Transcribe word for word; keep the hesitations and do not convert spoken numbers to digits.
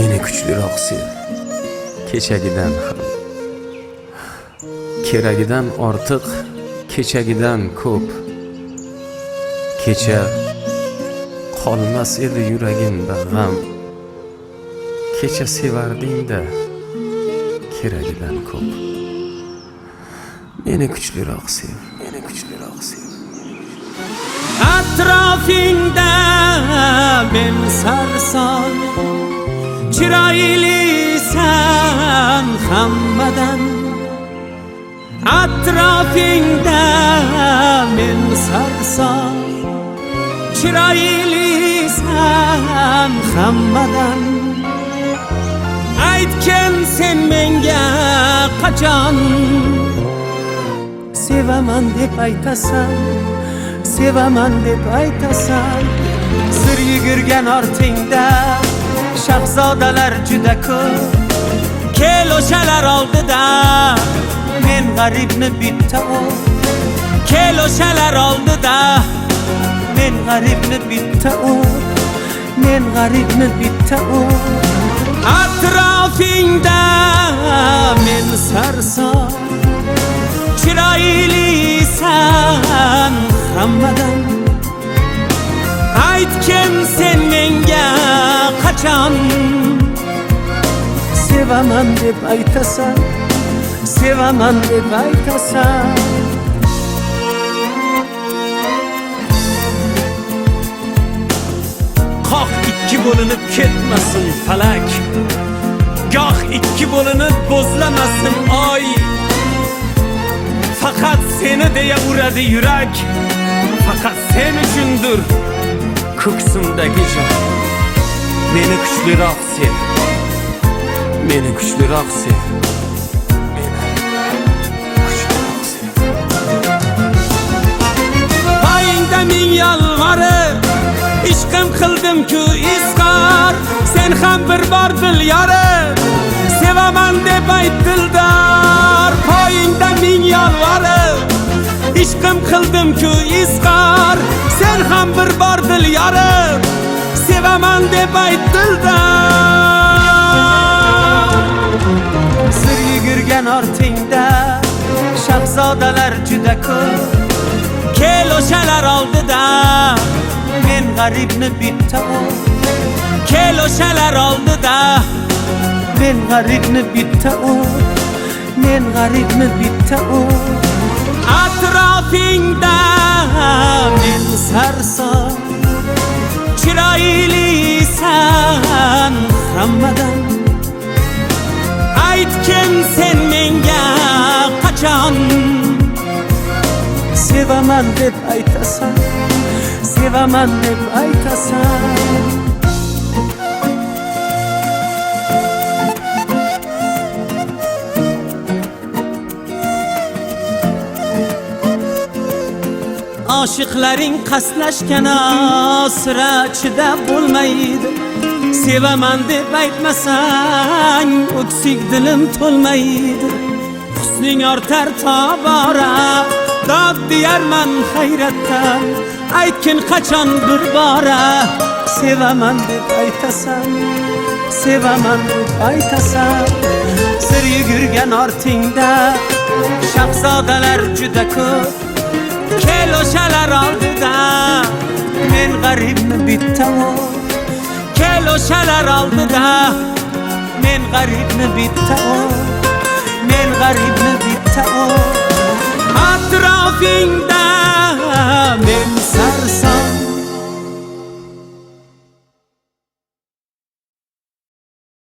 Meni kuchliroq sev. Kechagidan ham. Keragidan ortiq, kechagidan ko'p. Kecha qolmas edi yuragimda g'am. Kecha sevarding-da, keragidan ko'p. Meni kuchliroq sev, meni kuchliroq sev. Atrofingda men sarson, chiroylisan hammadan. Atrofingda men sarson, chiroylisan hammadan. Aytgin sen menga qachon sevaman deb aytasan, sevaman deb aytasan. Sir yugurgan ortingda shahzodalar juda ko'p. Kel o'shalar oldida men g'aribni bitta ol. Kel o'shalar oldida men g'aribni bitta ol. Men g'aribni bitta ol. Atrofingda men sarson, chiroylisan hammadan. Aytgin sen menga qachon sevaman deb aytasan, sevaman deb aytasan. Qoq ikki bo'linib ketmasin falak, goh ikki bo'linib bo'zlamasin oy. Faqat seni deya uradi yurak, faqat sen uchundir ko'ksimdagi jon. Meni kuchliroq sev, Meni kuchliroq sev. Meni kuchliroq sev. Poyingda ming yolg'orib ishqim qildim-ku izhor. Sen ham bir bor dil yorib sevaman deb ayt dildor. Poyingda ming yolg'orib ishqim qildim-ku izhor. Sen ham bir bor dil yorib sevaman deb ayt dildor. Sir yugurgan ortingda shahzodalar juda ko'p. Kel o'shalar oldida men g'aribni bitta ol. Kel o'shalar oldida men g'aribni bitta ol. Men g'aribni bitta ol. Atrofingda men sarson, chiroylisan hammadan. Aytgin sen menga qachon sevaman deb aytasan, sevaman deb aytasan. Oshiqlaring qaslashgan sira chidab bo'lmaydi. Sevaman deb aytmasang o'ksik dilim to'lmaydi. Husning ortar tobora, dod deyarman hayratdan. Aytgin qachon bir bora sevaman deb aytasan, sevaman deb aytasan. Sir yugurgan ortingda shahzodalar juda ko'p. Kel o'shalar oldida men g'aribni bitta ol. Kel o'shalar oldida men g'aribni bitta ol. Men g'aribni bitta ol.